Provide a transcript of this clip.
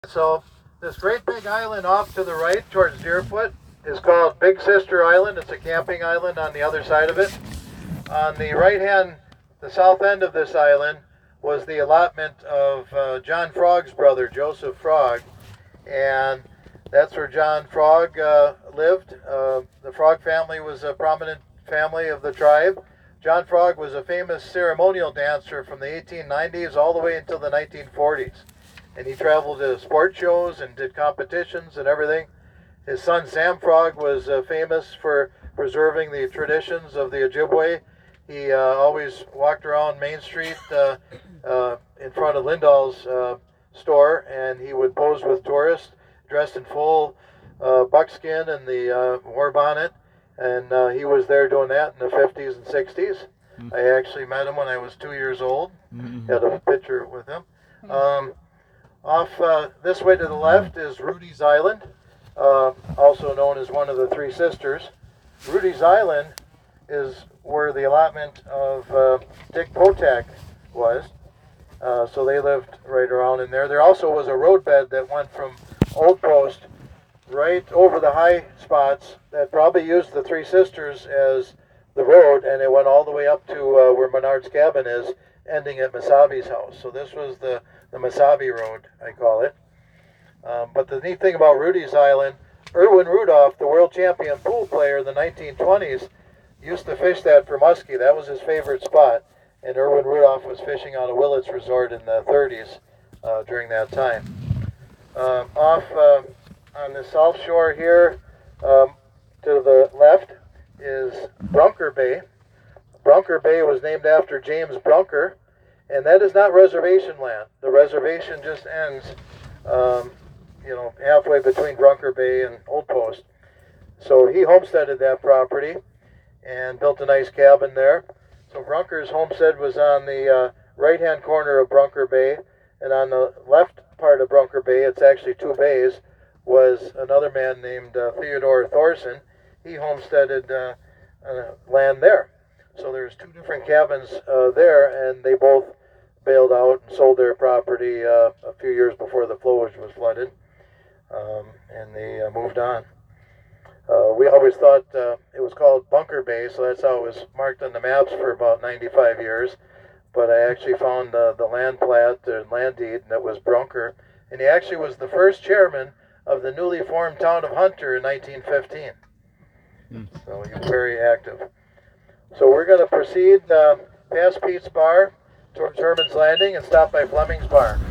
So this great big island off to the right towards Deerfoot is called Big Sister Island. It's a camping island on the other side of it. On the right hand, the south end of this island was the allotment of John Frogg's brother, Joseph Frogg. And that's where John Frogg lived. The Frogg family was a prominent family of the tribe. John Frogg was a famous ceremonial dancer from the 1890s all the way until the 1940s. And he traveled to sport shows and did competitions and everything. His son Sam Frogg was famous for preserving the traditions of the Ojibwe. He always walked around Main Street in front of Lindahl's store, and he would pose with tourists dressed in full buckskin and the war bonnet. And he was there doing that in the 50s and 60s. I actually met him when I was 2 years old. Had a picture with him. Off this way to the left is Rudy's Island, also known as one of the Three Sisters. Rudy's Island is where the allotment of Dick Potak was, so they lived right around in there. There also was a roadbed that went from Old Post right over the high spots that probably used the Three Sisters as the road, and it went all the way up to where Menard's cabin is, ending at Mesabi's house. So this was the Mesabi Road, I call it. But the neat thing about Rudy's Island, Erwin Rudolph, the world champion pool player in the 1920s, used to fish that for muskie. That was his favorite spot. And Erwin Rudolph was fishing on a Willits resort in the 30s during that time. Off on the south shore here, to the left, is Brunker Bay. Brunker Bay was named after James Brunker, and that is not reservation land. The reservation just ends, halfway between Brunker Bay and Old Post. So he homesteaded that property and built a nice cabin there. So Brunker's homestead was on the right-hand corner of Brunker Bay, and on the left part of Brunker Bay, it's actually two bays, was another man named Theodore Thorson. He homesteaded land there. So there's two different cabins there, and they both bailed out and sold their property a few years before the flowage was flooded, and they moved on. We always thought it was called Bunker Bay, so that's how it was marked on the maps for about 95 years. But I actually found the land plat and land deed, and it was Brunker. And he actually was the first chairman of the newly formed town of Hunter in 1915. So he was very active. So we're going to proceed past Pete's Bar towards Herman's Landing and stop by Fleming's Bar.